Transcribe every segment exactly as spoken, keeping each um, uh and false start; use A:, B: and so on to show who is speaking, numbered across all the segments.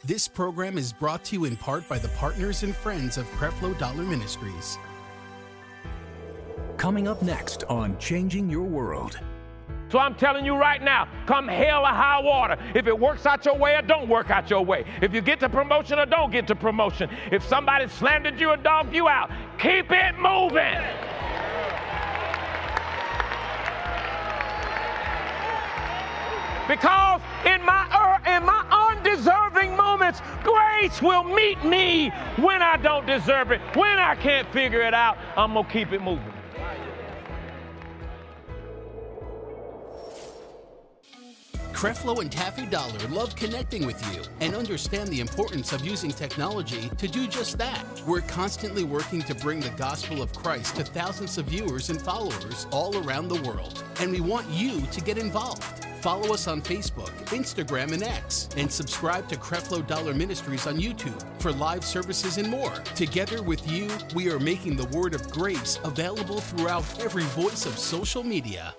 A: This program is brought to you in part by the partners and friends of Creflo Dollar Ministries.
B: Coming up next on Changing Your World.
C: So I'm telling you right now, come hell or high water, if it works out your way or don't work out your way, if you get to promotion or don't get to promotion, if somebody slandered you and dogged you out, keep it moving. Because in my er, in my undeserving moments, grace will meet me when I don't deserve it. When I can't figure it out, I'm going to keep it moving.
A: Creflo and Taffy Dollar love connecting with you and understand the importance of using technology to do just that. We're constantly working to bring the gospel of Christ to thousands of viewers and followers all around the world, and we want you to get involved. Follow us on Facebook, Instagram, and X, and subscribe to Creflo Dollar Ministries on YouTube for live services and more. Together with you, we are making the word of grace available throughout every voice of social media.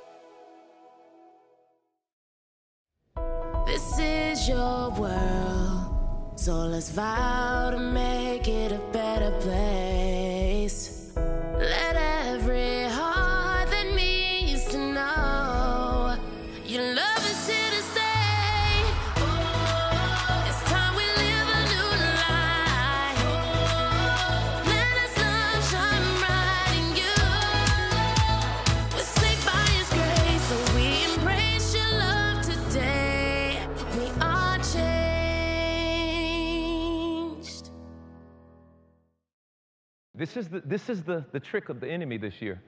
D: This is your world, so let's vow to make it a better place. Let every heart that needs to know your love is here to stay. Oh, it's time we live a new life. Oh, let us love shine bright in you. We're saved by His grace, so we embrace your love today. We are changed.
C: This is the, this is the, the trick of the enemy this year.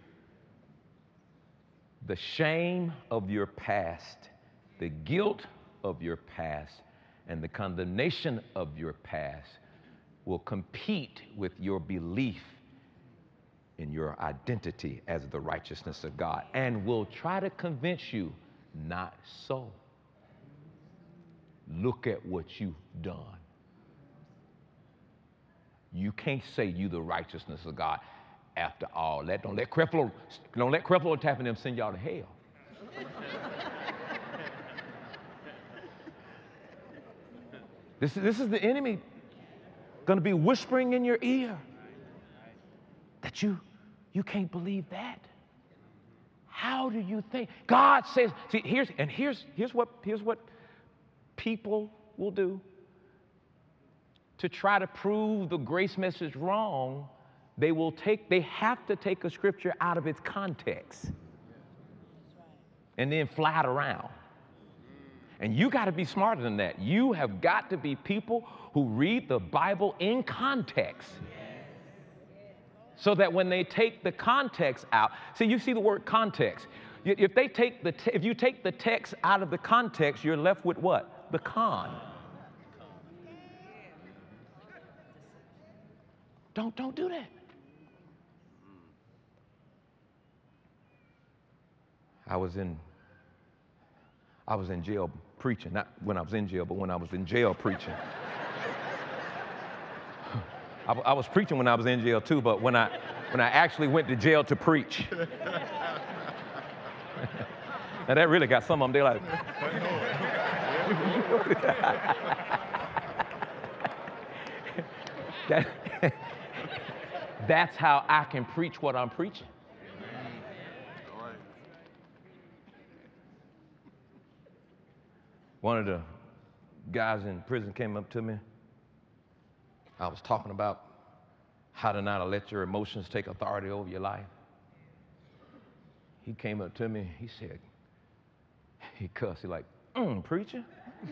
C: The shame of your past, the guilt of your past, and the condemnation of your past will compete with your belief in your identity as the righteousness of God and will try to convince you not so. Look at what you've done. You can't say you the righteousness of God after all that. Don't let Creflo, don't let Creflo and Taffy and them send y'all to hell. this, is, this is the enemy going to be whispering in your ear that you, you can't believe that. How do you think? God says, see, here's, and here's, here's, what, here's what people will do to try to prove the grace message wrong. They will take, they have to take a scripture out of its context and then fly it around. And you got to be smarter than that. You have got to be people who read the Bible in context so that when they take the context out, see, you see the word context. If they take the, te- if you take the text out of the context, you're left with what? The con. Don't, don't do that. I was in, I was in jail preaching, not when I was in jail, but when I was in jail preaching. I, I was preaching when I was in jail too, but when I, when I actually went to jail to preach. And that really got some of them, they're like, that, that's how I can preach what I'm preaching. One of the guys in prison came up to me. I was talking about how to not let your emotions take authority over your life. He came up to me, he said, he cussed, he like, mm, preacher,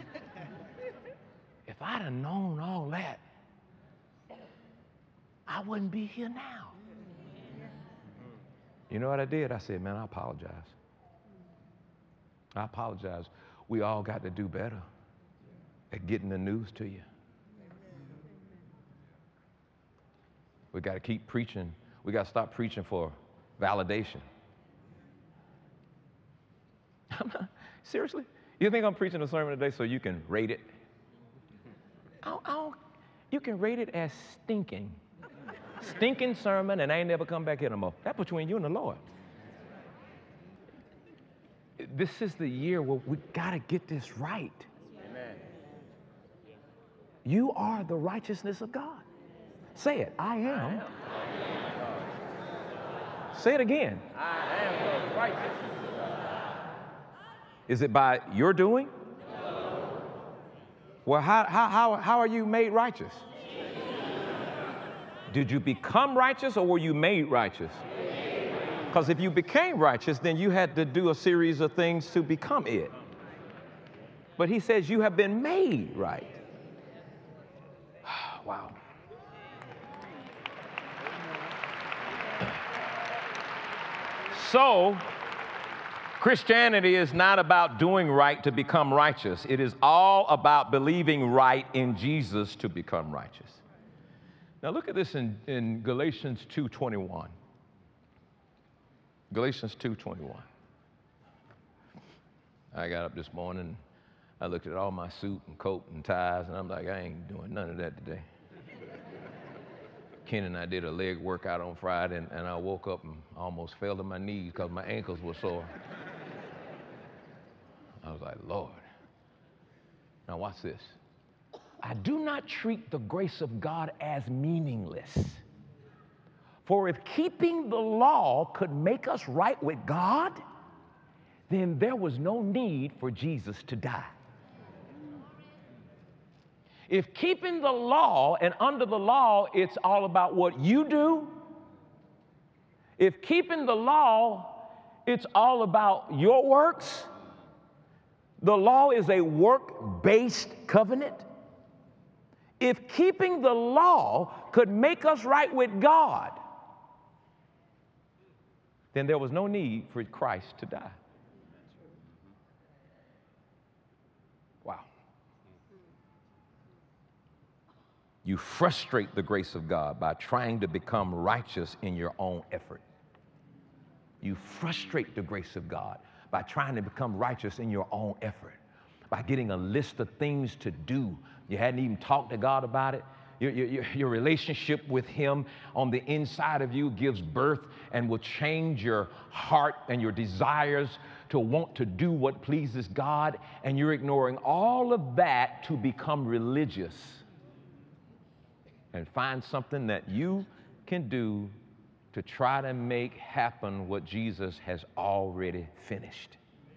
C: if I'd have known all that, I wouldn't be here now. You know what I did? I said, man, I apologize. I apologize. We all got to do better at getting the news to you. We got to keep preaching. We got to stop preaching for validation. I'm not, seriously? You think I'm preaching a sermon today so you can rate it? I don't, I don't, you can rate it as stinking. Stinking sermon, and I ain't never come back here no more. That's between you and the Lord. This is the year where we got to get this right. Amen. You are the righteousness of God. Say it. I am. I am. Say it again.
E: I am the righteousness of God.
C: Is it by your doing?
E: No.
C: Well, how, how, how, how are you made righteous? Did you become righteous or were you made righteous? Because if you became righteous, then you had to do a series of things to become it. But he says you have been made right. Wow. So, Christianity is not about doing right to become righteous. It is all about believing right in Jesus to become righteous. Now look at this in, in Galatians two twenty-one. Galatians two twenty-one. I got up this morning, I looked at all my suit and coat and ties, and I'm like, I ain't doing none of that today. Ken and I did a leg workout on Friday, and, and I woke up and almost fell to my knees because my ankles were sore. I was like, Lord. Now watch this. I do not treat the grace of God as meaningless. For if keeping the law could make us right with God, then there was no need for Jesus to die. If keeping the law, and under the law, it's all about what you do. If keeping the law, it's all about your works. The law is a work-based covenant. If keeping the law could make us right with God, then there was no need for Christ to die. Wow. You frustrate the grace of God by trying to become righteous in your own effort. You frustrate the grace of God by trying to become righteous in your own effort, by getting a list of things to do. You hadn't even talked to God about it. Your, your, your relationship with Him on the inside of you gives birth and will change your heart and your desires to want to do what pleases God, and you're ignoring all of that to become religious and find something that you can do to try to make happen what Jesus has already finished.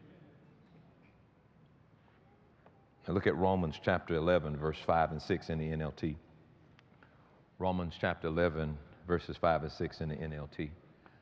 C: Now look at Romans chapter eleven, verse five and six in the N L T. Romans chapter eleven, verses five and six in the N L T.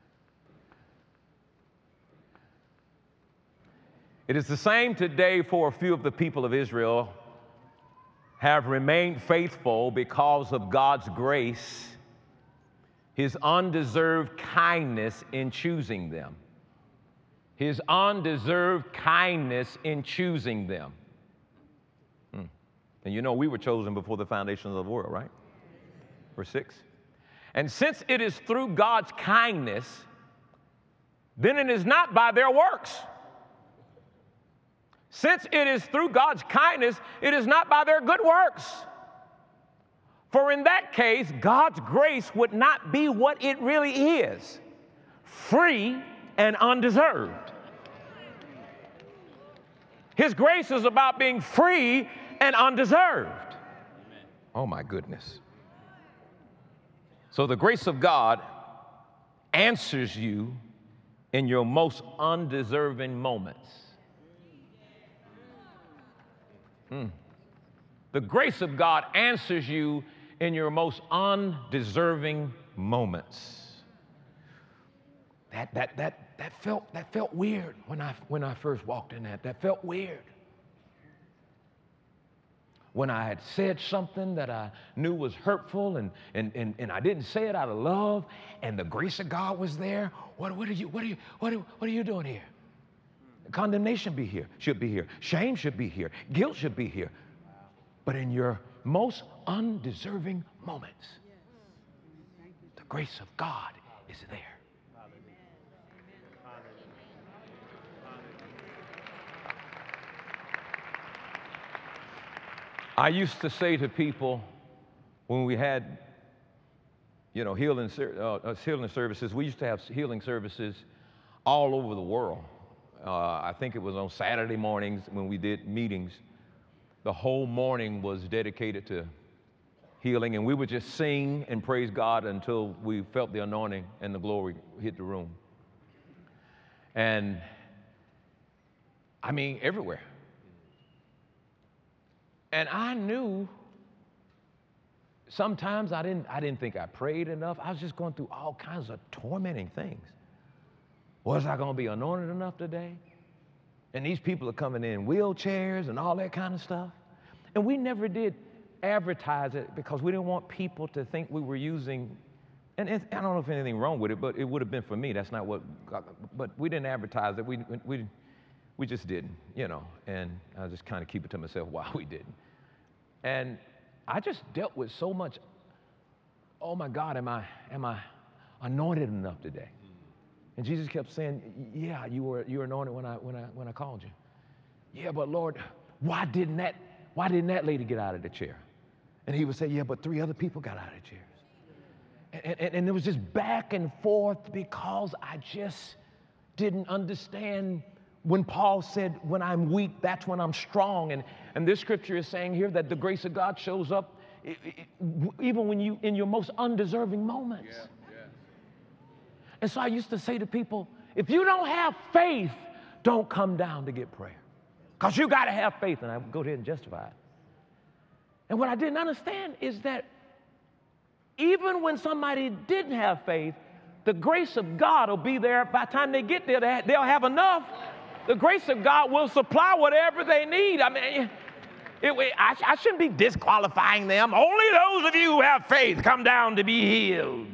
C: It is the same today for a few of the people of Israel have remained faithful because of God's grace, His undeserved kindness in choosing them. His undeserved kindness in choosing them. Hmm. And you know we were chosen before the foundations of the world, right? Verse six. And since it is through God's kindness, then it is not by their works. Since it is through God's kindness, it is not by their good works. For in that case, God's grace would not be what it really is, free and undeserved. His grace is about being free and undeserved. Oh my goodness. So the grace of God answers you in your most undeserving moments. Hmm. The grace of God answers you in your most undeserving moments. That, that, that, that, felt, that felt weird when I, when I first walked in that. That felt weird. When I had said something that I knew was hurtful and, and, and, and I didn't say it out of love and the grace of God was there, what, what, are, you, what, are, you, what, are, what are you doing here? Condemnation be here, should be here. Shame should be here. Guilt should be here. But in your most undeserving moments, the grace of God is there. I used to say to people when we had, you know, healing, uh, healing services, we used to have healing services all over the world. Uh, I think it was on Saturday mornings when we did meetings. the whole morning was dedicated to healing, and we would just sing and praise God until we felt the anointing and the glory hit the room. And I mean, everywhere. And I knew sometimes I didn't, I didn't think I prayed enough. I was just going through all kinds of tormenting things. Was I going to be anointed enough today? And these people are coming in wheelchairs and all that kind of stuff. And we never did advertise it because we didn't want people to think we were using, and it, I don't know if anything wrong with it, but it would have been for me. That's not what, but we didn't advertise it. We, we, we just didn't, you know, and I just kind of keep it to myself why we didn't. And I just dealt with so much, oh my God, am I, am I anointed enough today? And Jesus kept saying, yeah, you were, you were anointed when I, when, I, when I called you. Yeah, but Lord, why didn't that, why didn't that lady get out of the chair? And he would say, yeah, but three other people got out of chairs. And, and, and it was just back and forth because I just didn't understand when Paul said, when I'm weak, that's when I'm strong. And, and this scripture is saying here that the grace of God shows up it, it, even when you, in your most undeserving moments. Yeah. And so I used to say to people, if you don't have faith, don't come down to get prayer. Because you got to have faith. And I would go ahead and justify it. And what I didn't understand is that even when somebody didn't have faith, the grace of God will be there. By the time they get there, they'll have enough. The grace of God will supply whatever they need. I mean, it, it, I, I shouldn't be disqualifying them. Only those of you who have faith come down to be healed.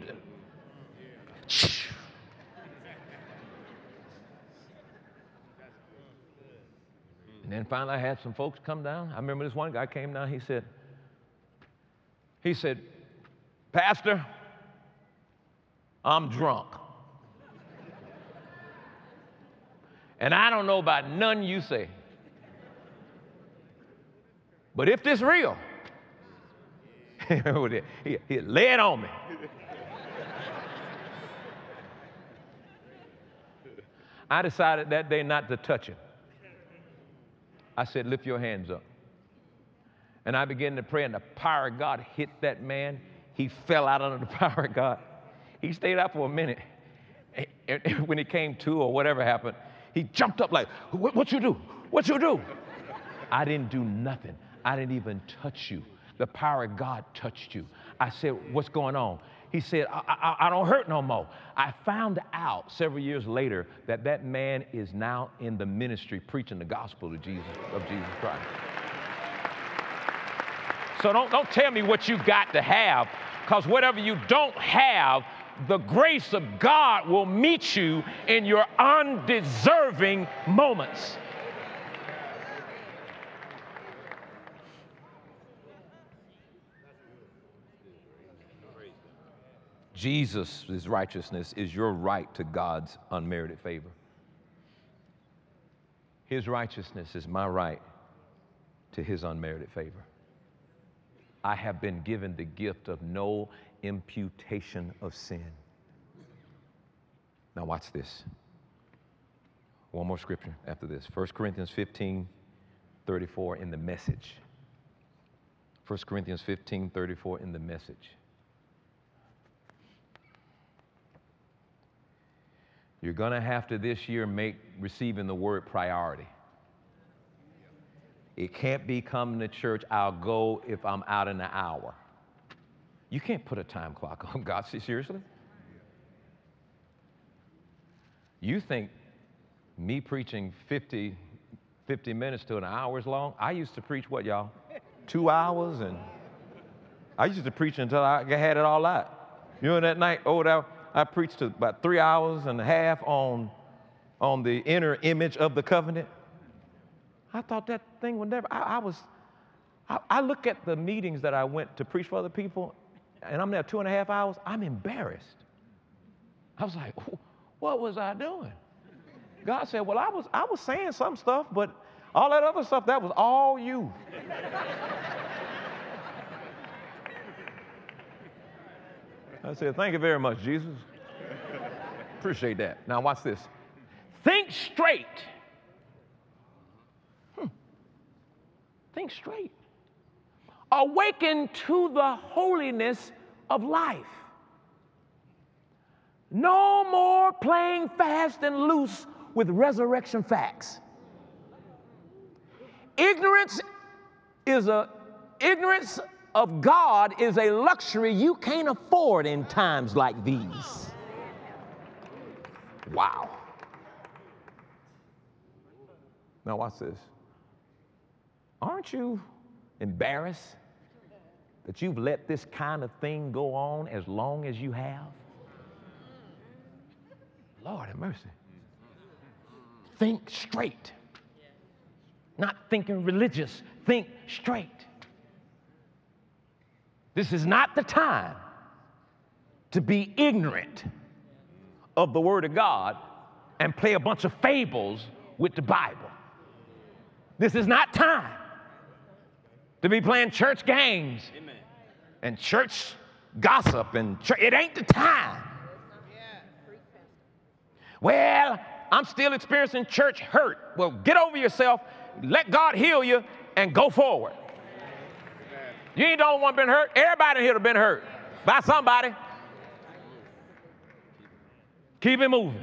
C: And then finally I had some folks come down. I remember this one guy came down, he said, he said, Pastor, I'm drunk. And I don't know about none you say. But if this real, he, he lay it on me. I decided that day not to touch him. I said, lift your hands up. And I began to pray, and the power of God hit that man. He fell out under the power of God. He stayed out for a minute. And when he came to or whatever happened, he jumped up like, what, what you do? What you do? I didn't do nothing. I didn't even touch you. The power of God touched you. I said, what's going on? He said, I, I, I don't hurt no more. I found out several years later that that man is now in the ministry preaching the gospel of Jesus, of Jesus Christ. So don't, don't tell me what you've got to have, because whatever you don't have, the grace of God will meet you in your undeserving moments. Jesus' righteousness is your right to God's unmerited favor. His righteousness is my right to his unmerited favor. I have been given the gift of no imputation of sin. Now watch this. One more scripture after this. First Corinthians fifteen thirty-four in the Message. First Corinthians fifteen thirty-four in the Message. You're going to have to this year make receiving the word priority. It can't be coming to church, I'll go if I'm out in an hour. You can't put a time clock on God. Seriously? You think me preaching fifty, fifty minutes to an hour is long? I used to preach what, y'all? Two hours? And I used to preach until I had it all out. You know, that night, oh, that, I preached about three hours and a half on, on the inner image of the covenant. I thought that thing would never, I, I was, I, I look at the meetings that I went to preach for other people, and I'm there two and a half hours, I'm embarrassed. I was like, what was I doing? God said, well, I was, I was saying some stuff, but all that other stuff, that was all you. I said, thank you very much, Jesus. Appreciate that. Now watch this. Think straight. Hmm. Think think straight. Awaken to the holiness of life. No more playing fast and loose with resurrection facts. Ignorance is a ignorance of God is a luxury you can't afford in times like these. Wow. Now watch this. Aren't you embarrassed that you've let this kind of thing go on as long as you have? Lord have mercy. Think straight. Not thinking religious. Think straight. This is not the time to be ignorant of the Word of God and play a bunch of fables with the Bible. This is not time to be playing church games Amen. And church gossip. And church. It ain't the time. Well, I'm still experiencing church hurt. Well, get over yourself, let God heal you, and go forward. You ain't the only one been hurt. Everybody here have been hurt by somebody. Keep it moving.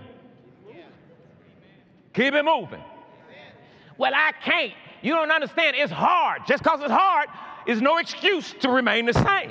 C: Keep it moving. Well, I can't. You don't understand. It's hard. Just because it's hard is no excuse to remain the same.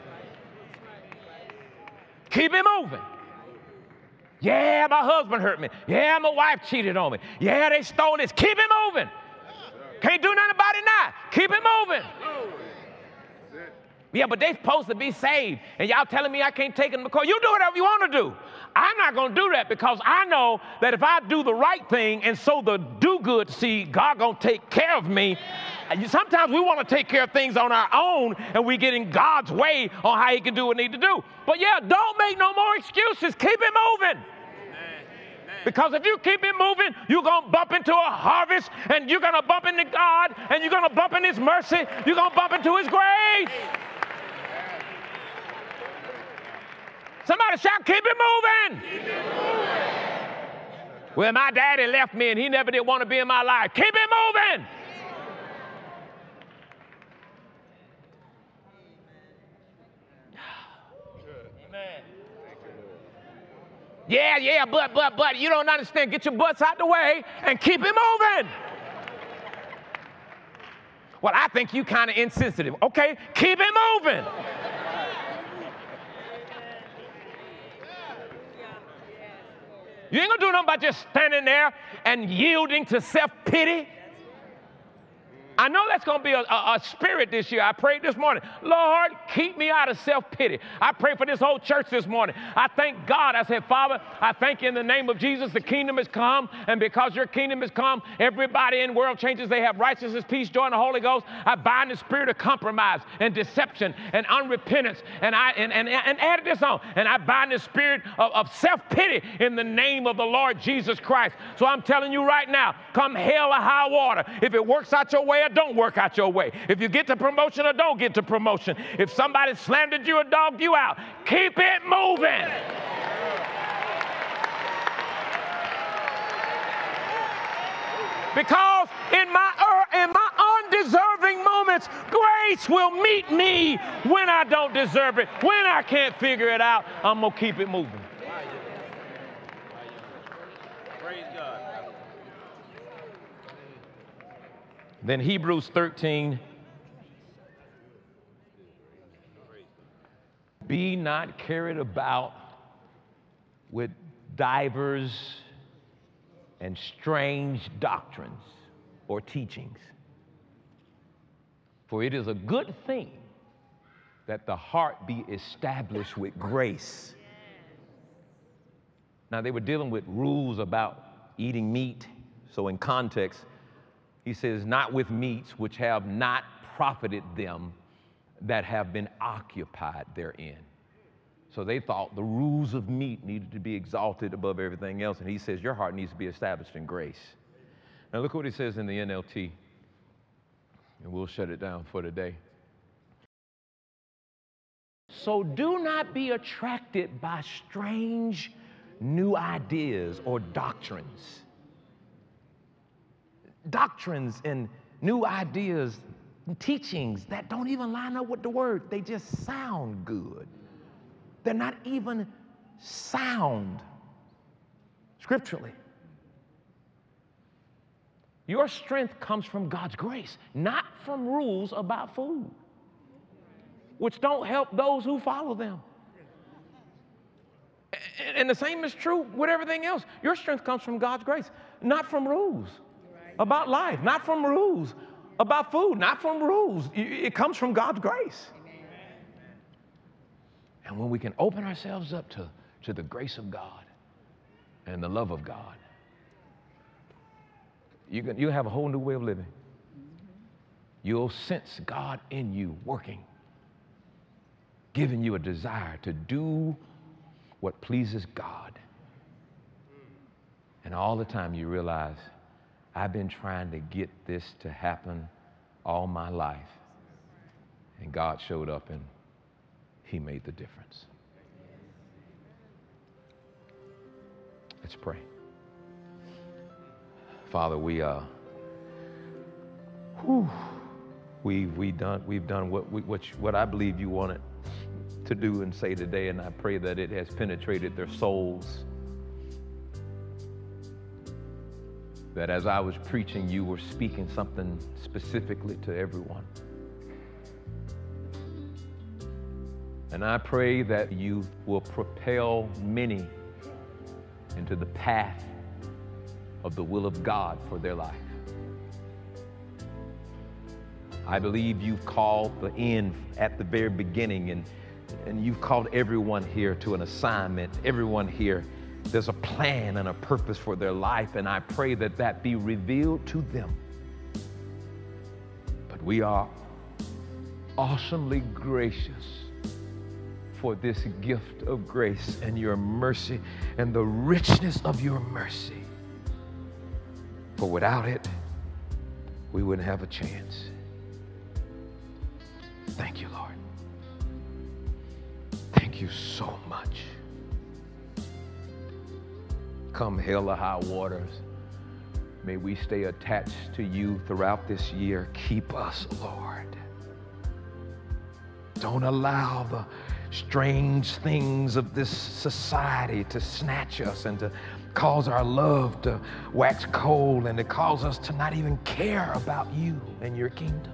C: Keep it moving. Yeah, my husband hurt me. Yeah, my wife cheated on me. Yeah, they stole this. Keep it moving. Can't do nothing about it now. Keep it moving. Yeah, but they supposed to be saved. And y'all telling me I can't take them because you do whatever you want to do. I'm not going to do that because I know that if I do the right thing and sow the do-good seed, God going to take care of me. Sometimes we want to take care of things on our own and we get in God's way on how he can do what he need to do. But yeah, don't make no more excuses. Keep it moving. Because if you keep it moving, you're going to bump into a harvest, and you're going to bump into God, and you're going to bump into his mercy. You're going to bump into his grace. Somebody shout, keep it moving. Keep it moving. Well, my daddy left me, and he never did want to be in my life. Keep it moving. Amen. Yeah, yeah, but, but, but, you don't understand. Get your butts out the way and keep it moving. Well, I think you kind of insensitive. Okay, keep it moving. You ain't gonna do nothing about just standing there and yielding to self-pity. I know that's going to be a, a, a spirit this year. I prayed this morning, Lord, keep me out of self-pity. I prayed for this whole church this morning. I thank God. I said, Father, I thank you in the name of Jesus. The kingdom has come, and because your kingdom has come, everybody in world changes. They have righteousness, peace, joy, and the Holy Ghost. I bind the spirit of compromise and deception and unrepentance, and I and, and, and add this on, and I bind the spirit of, of self-pity in the name of the Lord Jesus Christ. So I'm telling you right now, come hell or high water, if it works out your way, don't work out your way. If you get to promotion or don't get to promotion. If somebody slandered you or dogged you out, keep it moving. Because in my, in my undeserving moments, grace will meet me when I don't deserve it. When I can't figure it out, I'm going to keep it moving. Praise God. Then Hebrews thirteen, be not carried about with divers and strange doctrines or teachings. For it is a good thing that the heart be established with grace. Now, they were dealing with rules about eating meat, so in context, he says, not with meats which have not profited them that have been occupied therein. So they thought the rules of meat needed to be exalted above everything else. And he says, your heart needs to be established in grace. Now look what he says in the N L T. And we'll shut it down for today. So do not be attracted by strange new ideas or doctrines. Doctrines and new ideas, teachings that don't even line up with the word. They just sound good. They're not even sound scripturally. Your strength comes from God's grace, not from rules about food, which don't help those who follow them. And the same is true with everything else. Your strength comes from God's grace, not from rules about life, not from rules about food, not from rules. It comes from God's grace. And when we can open ourselves up to, to the grace of God and the love of God, you can, you'll have a whole new way of living. You'll sense God in you working, giving you a desire to do what pleases God. And all the time you realize, I've been trying to get this to happen all my life. And God showed up and he made the difference. Let's pray. Father, we uh, whew, we we done we've done what we, what you, what I believe you wanted to do and say today, and I pray that it has penetrated their souls. That as I was preaching, you were speaking something specifically to everyone. And I pray that you will propel many into the path of the will of God for their life. I believe you've called the end at the very beginning, and, and you've called everyone here to an assignment. Everyone here, there's a plan and a purpose for their life, and I pray that that be revealed to them. But we are awesomely gracious for this gift of grace and your mercy and the richness of your mercy. For without it, we wouldn't have a chance. Thank you, Lord. Thank you so much. Come hell or high waters, may we stay attached to you throughout this year. Keep us, Lord. Don't allow the strange things of this society to snatch us and to cause our love to wax cold and to cause us to not even care about you and your kingdom.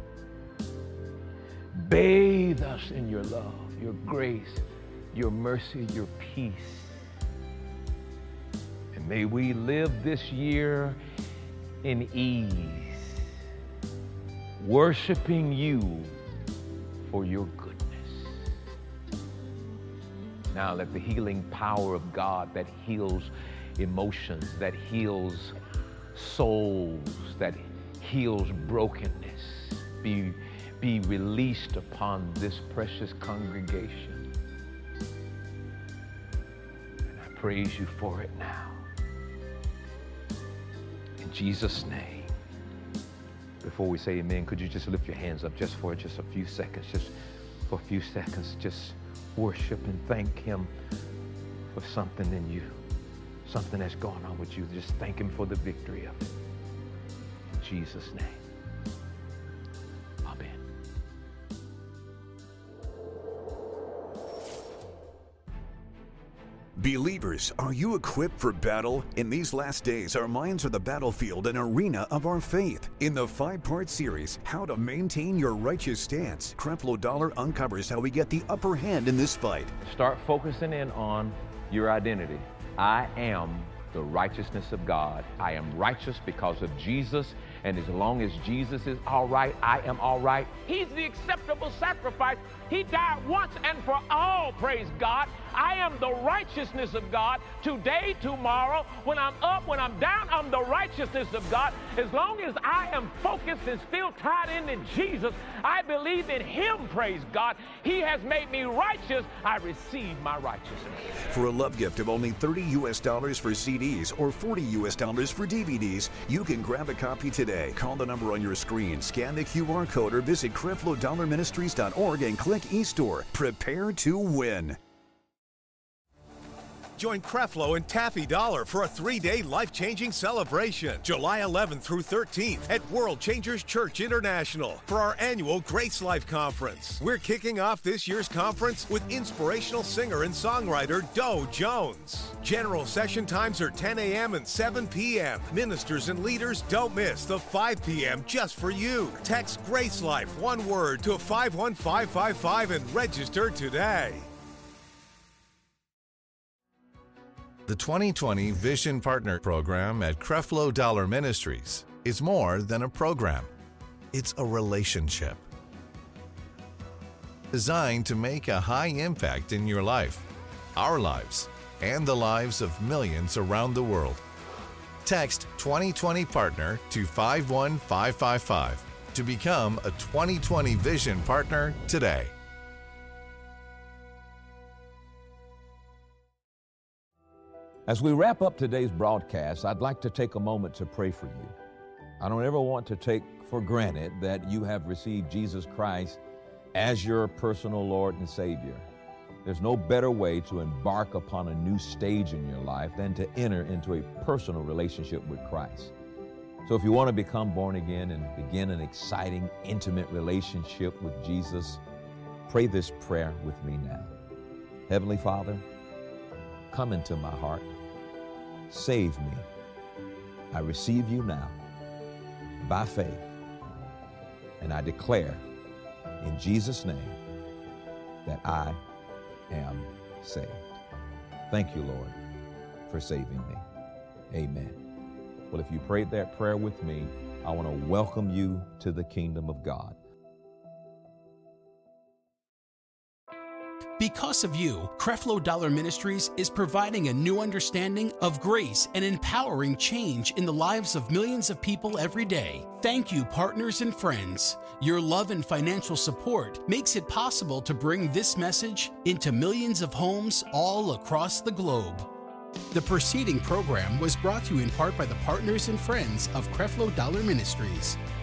C: Bathe us in your love, your grace, your mercy, your peace. And may we live this year in ease, worshiping you for your goodness. Now let the healing power of God that heals emotions, that heals souls, that heals brokenness, be, be released upon this precious congregation. And I praise you for it now. In Jesus' name. Before we say amen, could you just lift your hands up just for just a few seconds, just for a few seconds, just worship and thank him for something in you, something that's going on with you. Just thank him for the victory of it. In Jesus' name. Amen.
B: Believers, are you equipped for battle? In these last days, our minds are the battlefield and arena of our faith. In the five-part series, How to Maintain Your Righteous Stance, Creflo Dollar uncovers how we get the upper hand in this fight.
C: Start focusing in on your identity. I am the righteousness of God. I am righteous because of Jesus, and as long as Jesus is all right, I am all right. He's the acceptable sacrifice. He died once and for all, praise God. I am the righteousness of God today, tomorrow. When I'm up, when I'm down, I'm the righteousness of God. As long as I am focused and still tied into Jesus, I believe in him, praise God. He has made me righteous. I receive my righteousness.
B: For a love gift of only thirty U S dollars for C Ds or forty U S dollars for D V Ds, you can grab a copy today. Call the number on your screen, scan the Q R code, or visit Creflo Dollar Ministries dot org and click eStore. Prepare to win.
F: Join Creflo and Taffy Dollar for a three-day life-changing celebration, July eleventh through thirteenth at World Changers Church International for our annual Grace Life Conference. We're kicking off this year's conference with inspirational singer and songwriter Doe Jones. General session times are ten a.m. and seven p.m. Ministers and leaders don't miss the five p.m. just for you. Text Grace Life, one word, to five one five five five and register today.
G: The twenty twenty Vision Partner Program at Creflo Dollar Ministries is more than a program. It's a relationship designed to make a high impact in your life, our lives, and the lives of millions around the world. Text twenty twenty Partner to five one five five five to become a twenty twenty Vision Partner today.
C: As we wrap up today's broadcast, I'd like to take a moment to pray for you. I don't ever want to take for granted that you have received Jesus Christ as your personal Lord and Savior. There's no better way to embark upon a new stage in your life than to enter into a personal relationship with Christ. So if you want to become born again and begin an exciting, intimate relationship with Jesus, pray this prayer with me now. Heavenly Father, come into my heart. Save me. I receive you now by faith, and I declare in Jesus' name that I am saved. Thank you, Lord, for saving me. Amen. Well, if you prayed that prayer with me, I want to welcome you to the kingdom of God.
A: Because of you, Creflo Dollar Ministries is providing a new understanding of grace and empowering change in the lives of millions of people every day. Thank you, partners and friends. Your love and financial support makes it possible to bring this message into millions of homes all across the globe. The preceding program was brought to you in part by the partners and friends of Creflo Dollar Ministries.